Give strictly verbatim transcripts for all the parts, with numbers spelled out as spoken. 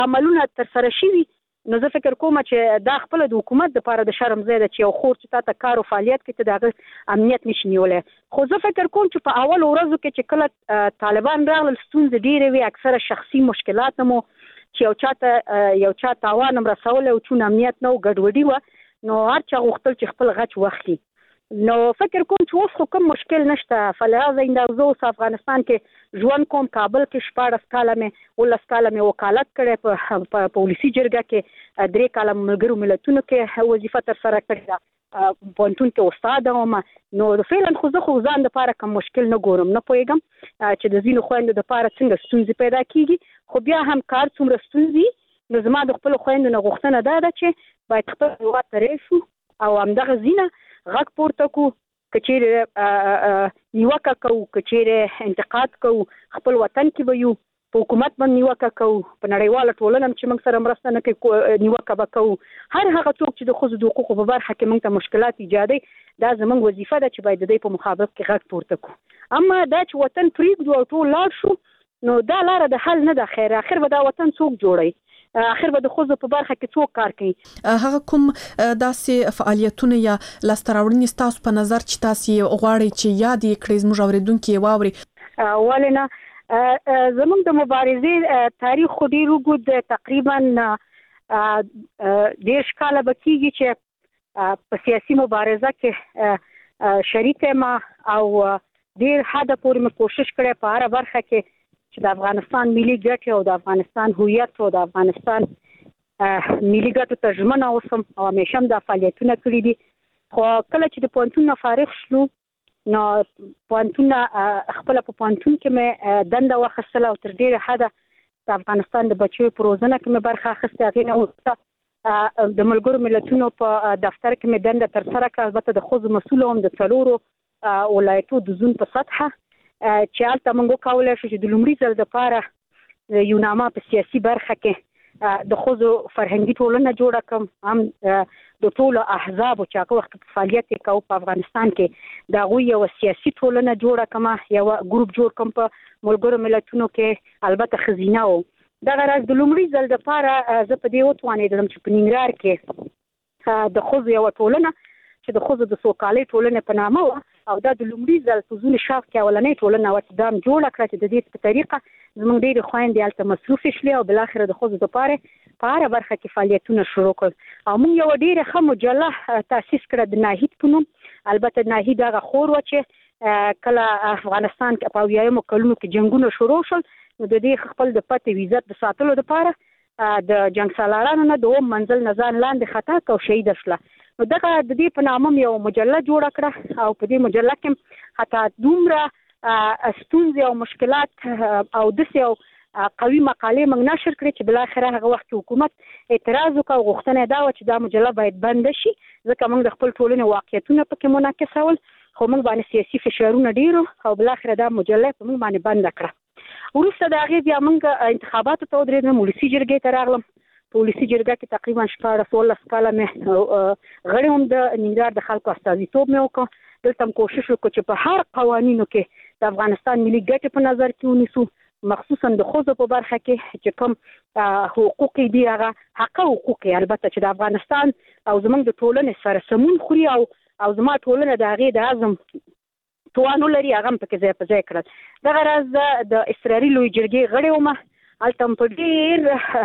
عملونه ترسره شوي نو زه فکر کوم چې دا خپل د حکومت لپاره د شرم ځای ده چې یو خور چې تاته کار او فعالیت کوي ته د هغه امنیت نشي نیولی. خو زه فکر کوم چې په اول ورځو کې چې کله طالبان راغلل ستونزې ډېرې وي، اکثره شخصي مشکلات مو چې یو چاته یو چا تاوان هم رسولی او چون امنیت نه و ګډوډي وه نو هر چا غوښتل چې خپل غچ واخلي. نو فکر کوم چې اوس خو کوم مشکل نشته. فلهذا ایندا زه اوس افغانستان کې ژوند کوم، کابل کې شپاړس کاله مې اوولس کاله مې وکالت کړی، په پولیسي جرګه کې درې کاله ملګرو ملتونو کې وظیفه ترسره کړې ده، پوهنتون کې استاده وم. نو فعلا خو زه خو ځان دپاره کوم مشکل نه ګورم، نه پوهېږم چې د ځینو خویندو دپاره څنګه ستونزې پیدا کېږي. خو بیا هم کار څومره ستونزې نو زما د خپلو خویندو نه غوښتنه دا ده چې باید خپل هېواد ته رهي شو او همدغه ځینه غږ پورته کو، که چیرې نیوکه کوو، که چیرې انتقاد کوو، خپل وطن کې به یو په حکومت باندې نیوکه کوو، په نړیواله ټولنه چې موږ سره مرسته نه کوي نیوکه به کوو. هر هغه څوک چې د ښځو د حقوقو په برخه کې موږ ته مشکلات ایجادوي دا زموږ وظیفه ده چې باید د دوی په مخالف کې غږ پورته کړو. اما دا چې وطن پرېږدو او ټول لاړ شو نو دا لاره د حل نه ده. خیر اخر به دا وطن څوک جوړوي؟ اخر به د ښځو په برخه کې څوک کار کوي؟ هغه کوم داسې فعالیتونه یا لاسته راوړنې ستاسو په نظر چې تاسو غواړئ چې یاد یې کړئ زموږ اورېدونکي یې واوري؟ ولې نه، زموږ د مبارزې تاریخ خو ډېر اوږد، تقریبا دېرش کاله به کېږي چې په سیاسي مبارزه کې شریک یم او ډېر حده پورې مې کوشش کړی په هره برخه کې چې د افغانستان ملي ګټې او د افغانستان هویت او د افغانستان ملي ګټو ته ژمنه اوسم او همیشه هم دا فعالیتونه کړي دي. خو کله چې د پوهنتون نه فارغ شلو نو پوهنتون خپله په پوهنتون کې مې دنده واخیستله او تر ډېره حده د افغانستان د بچیو په روزنه کې مې برخه اخیستې. هغې نه وروسته د ملګرو ملتونو په دفتر کې مې دنده ترسره کړه، البته د ښځو مسؤله وم د څلورو ولایتو د زون په سطحه چې هلته موږ وکولی شو چې د لومړي ځل دپاره د یوناما په سیاسي برخه کې د ښځو فرهنګي ټولنه جوړه کړم، هم د ټولو احزابو چې هغه وخت په فعالیت یې کوو په افغانستان کې د هغوی یوه سیاسي ټولنه جوړه کړم، یوه ګروپ جوړ کړم په ملګرو ملتونو کې، البته ښځینه و. دغه راز د لومړي ځل دپاره زه په دې وتوانېدم چې په ننګرهار کې د ښځو یوه ټولنه چې د ښځو د سوکالۍ ټولنې په نامه وه او دا د لومړي ځل په زون شاف کې اولنۍ ټولنه وه چې دا هم جوړه کړه چې د دې په طریقه زموږ ډېرې خویندې هلته مصروفې شلې او بالاخره د ښځو دپاره په هره برخه کې فعالیتونه شروع کړل او موږ یوه ډېره ښه مجله تاسیس کړه د ناهید په نوم. البته ناهید هغه خور وه چې کله افغانستان کې په اویایمو کلونو کې جنګونه شروع شول نو د دې خپل د پتې او عزت د ساتلو دپاره د جنګ سالارانو نه د اووم منزل نه ځان لاندې خطا کړه او شهیده شوله. نو دغه د دې په نامه یو مجله جوړه کړه او په دې مجله کې حتی دومره ستونزې او مشکلات او داسې یو قوي مقالې موږ نشر کړې چې بالاخره هغه وخت حکومت اعتراض وکړ او غوښتنه یې دا وه چې دا مجله باید بنده شي ځکه موږ د خپل ټولنې واقعیتونه پکې منعکسول، خو موږ باندې سیاسي فشارونه ډېر او بالاخره دا مجله په موږ باندې بنده کړه. وروسته د هغې بیا موږ انتخاباتو ته ودرېدم، ولسي جرګې ته راغلم. په ولسي جرګه کې تقریبا شپاړس اوولس کاله مې غړې وم، د ننګرهار د خلکو استازیتوب مې وکړ. دلته هم کوشش وکړو چې په هر قوانینو کې د افغانستان ملي ګټې په نظر کې ونیسو، مخصوصا د ښځو په برخه کې چې کوم حقوق دي هغه حق حقوق البته چې د افغانستان او زموږ د ټولنې سره سمون خوري او او زما ټولنه د هغې د عزم توان ولري هغه هم پکې ځای په ځای کړل. دغه راز د اضطراري لویې جرګې غړې ومه، هلته هم په ډېر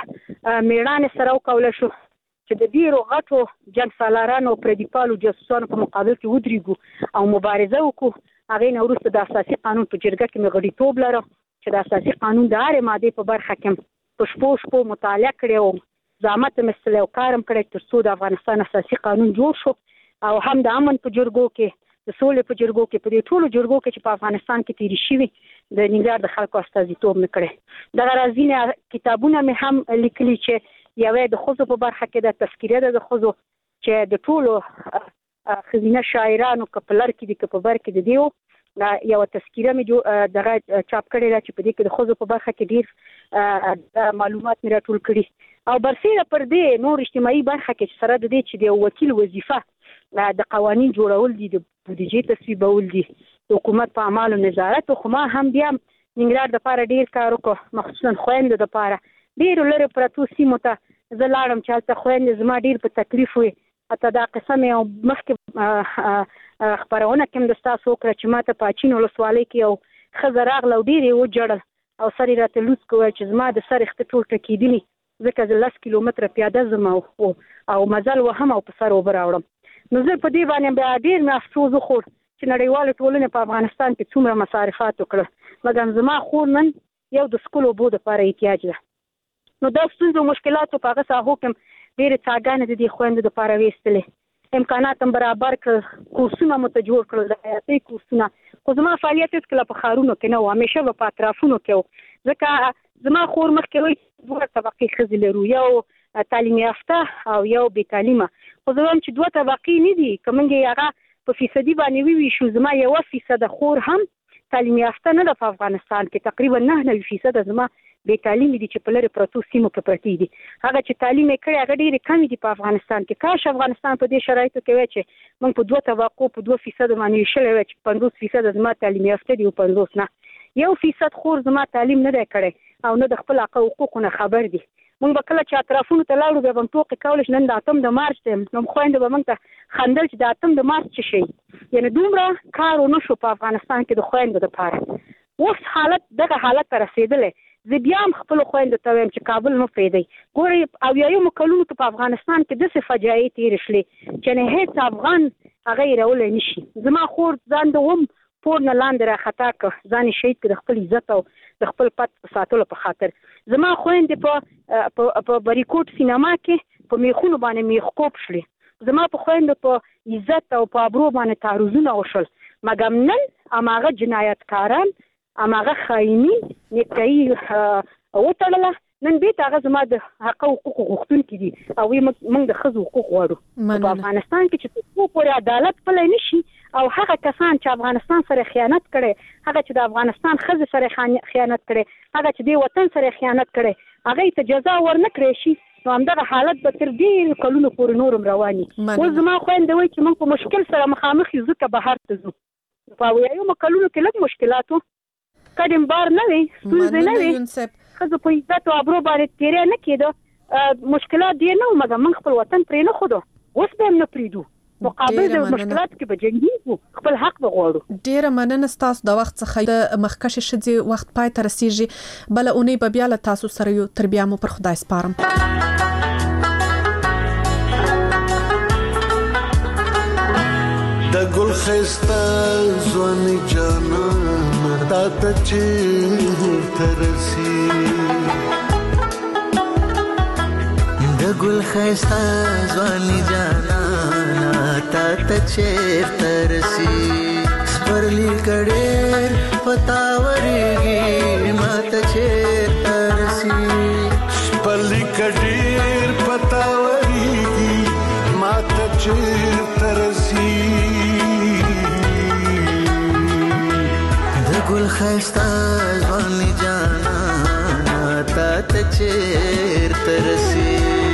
مېړانې سره وکولی شو چې د ډېرو غټو جنګ سالارانو او پردیپالو جاسوسانو په مقابل کې ودرېږو او مبارزه وکړو. هغې نه وروسته د اساسي قانون په جرګه کې مې غړیتوب لرم چې د اساسي قانون د هرې مادې په برخه کې په شپو شپو مطالعه کړې او زحمت مې ایستلی او کار هم کړی تر څو د افغانستان اساسي قانون جوړ شو او هم د امن په جرګو کې، د سولې په جرګو کې، په دې ټولو جرګو کې چې په افغانستان کې تېرې شوي د ننګرهار د خلکو استازیتوب مې کړی. دغه راز ځینې کتابونه مې هم لیکلي چې یوه د ښځو په برخه کې د تذکیره ده د ښځو چې د ټولو ښځینه شاعرانو که په لر کې دي که په بر کې د دې یوه تذکیره مې دغه چاپ کړې ده چې په دې کې د ښځو په برخه کې ډېر معلومات مې راټول کړي او برسېره پر دې نور اجتماعي برخه کې چې سره د دې چې د یو وکیل وظیفه د قوانین جوړول دي، د بودیجې تصویبول دي، د حکومت په اعمالو نظارت. خو ما هم بیا ننګرهار دپاره ډېر کار وکړو، مخصوصا خویندو دپاره ډېر لري پرتو سیمو ته زه لاړم چې هلته خویندې زما ډېر په تکلیف وي. اته دا قصه مې یو مخکې خپرونه کې هم د ستاسو وکړه چې ما ته په اچین ولسوالۍ کې یو ښځه راغله او ډېر یې وجړل او سر یې راته لوڅ کړ چې زما د سر اخته ټول ټکېدلي ځکه زه لس کیلومتره پیاده ځم او مزل وهم او په سر اوبه راوړم. نو زه په دې باندې بیا ډېر مې افسوس وخوړ چې نړیواله ټولنې په افغانستان کې څومره مصارفات وکړل، مګر زما خور نن یو د سکول اوبو دپاره احتیاج ده. نو دا ستونزو او مشکلاتو په هغه ساحو کې ډېرې څاګانې د دې خویندو دپاره ویستلې، امکانات هم برابر کړل، کورسونه مو ته جوړ کړل، د حیاتي کورسونه. خو زما فعالیت هېڅکله په ښارونو کې نه و، همیشه به په اطرافونو کې و. ځکه زما خور مخکې وایي دوه طبقې ښځې لرو، یو تعلیم یافته او یو بې تعلیمه. خو زه وایم چې دوه طبقې نه دي، که موږ یې هغه په فیصدي باندې وویشو، زما یوه فیصده خور هم تعلیم یافته نه ده په افغانستان کې، تقریبا نه نوي فیصده زما بې تعلیمې دي چې په لرې پرتو سیمو کې پرتې دي. هغه چې تعلیم یې کړی هغه ډېرې کمې دي په افغانستان کې. کاش افغانستان په دې شرایطو کې وای چې موږ په دوه طبقو په دوه فیصده باندې ویشلی وای چې پنځوس فیصده زما تعلیم یافته دي او پنځوس نه. یو فیصد خور زما تعلیم نه دی کړی او نه د خپل حقوقو نه خبر دي. موږ به کله چې اطرافونو ته لاړو بیا به هم ټوکې کولی چې نن د اتم د مارچ دی، نو خویندو به موږ ته خندل چې د اتم د مارچ څه شی. یعنې دومره کار ونه شو په افغانستان کې د خویندو دپاره. اوس حالت دغه حالت ته رسېدلی. زه بیا هم خپلو خویندو ته وایم چې کابل مه پرېږدئ. ګورئ اویایمو کلونو کې په افغانستان کې داسې فجایع تېرې شلې چې نه هېڅ افغان هغه هېرولی نه شي. زما خور ځان د اوم پور نه لاندې راخطا کړ، ځان یې شهید کړ د خپل عزت او د خپل پت ساتلو په خاطر. زما خویندې په په بریکوټ سینما کې په میخونو باندې میخکوب شلې. زما په خویندو په عزت او په ابرو باندې تعرضونه وشول، مګر نن هماغه جنایتکاران، هماغه خاینین نیکټایي وتړله، نن بیرته هغه زما د حق او حقوقو غوښتونکي دي او موږ د ښځو حقوق غواړو. په افغانستان کې چې تر پورې عدالت پلی نه شي او هغه کسان چې افغانستان سره خیانت کړي، هغه چې د افغانستان ښځې سره خیانت کړي، هغه چې د وطن سره خیانت کړي، هغې ته جزا ورنه کړی شي، نو همدغه حالت به تر ډېرو کلونو پورې نور هم روان وي. اوس زما خویندې وایي چې موږ په مشکل سره مخامخ یو ځکه بهر ته ځو. په اویایمو کلونو کې لږ مشکلات و، کډیم بار نه وي، ستونزې نه وي، ښځو په عزت او ابرو باندې تېری نه کېده، مشکلات ډېر نه و، مګر موږ خپل وطن پرې نه ښودو. اوس به هم نه پرېږدو، مقابل د مشکلاتو کې به جنګېږو، خپل حق به غواړو. ډېره مننه ستاسو د وخت څخه. د مخکښې ښځې وخت پای ته رسېږي، بله اونۍ به بیا له تاسو سره یو. تر بیا مو پر خدای سپارم. د ګل ښایسته ځواني جانانه تا ته چېرته رسي، د ګل ښایسته ځواني جانانه تا ته چېرته رسي، سپرلي که ډېر په تا ورېږي ما ته چېرته رسي، سپرلي که ډېر په تا ورېږي ما ته چېرته رسي، ګل ښایسته ځواني جانانه تا ته چېرته رسي.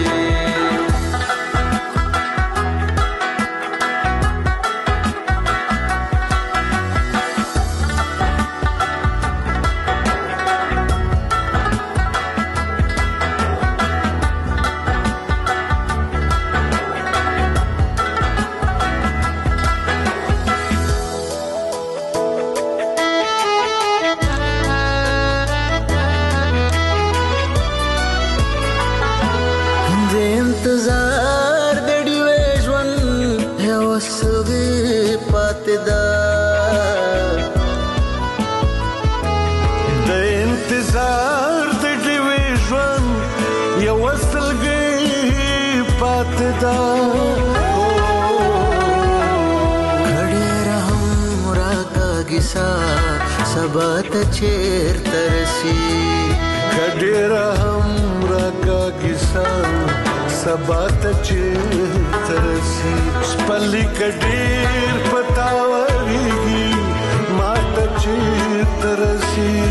سبا ته چېرته رسي، کډېره هم راکاږي سا سبا ته چېرته رسي، سپرلي که ډېر په تا ورېږي ما ته چېرته رسي،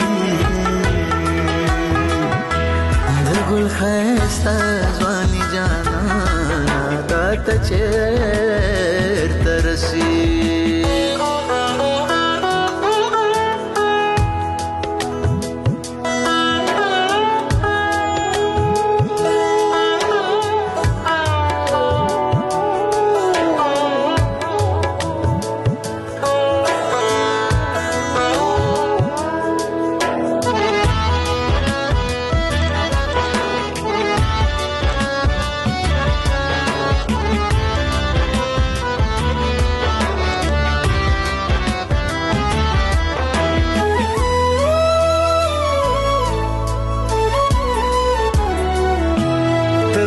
د ګل ښایسته ځواني جانانه تا ته چېرته رسي.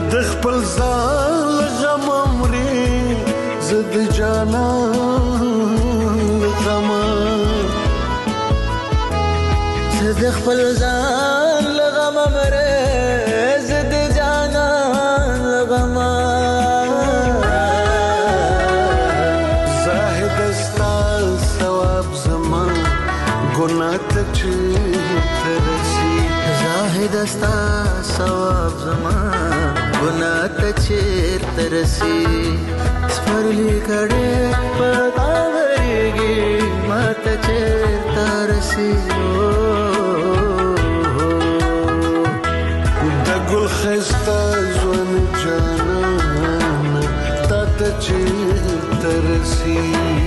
د خپل ځان غم مري زد جانان غم زد خپل ځان غم مري زد جانان غم زاهد استا ثواب زمان ګناه ته ترسي زاهد استا ثواب زمان ګناه ته ترسي سپرلی کړه پتا ورګي ماته ترسي د ګل خسته ځوان جانان ته ترسي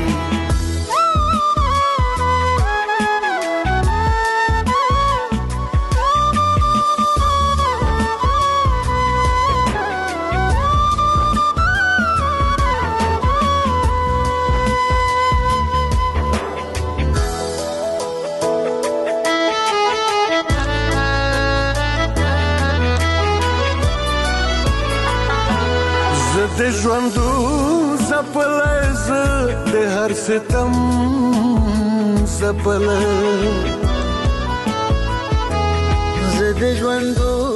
د ژوندو زپلای ز د هر ستم زپلای ز د ژوندو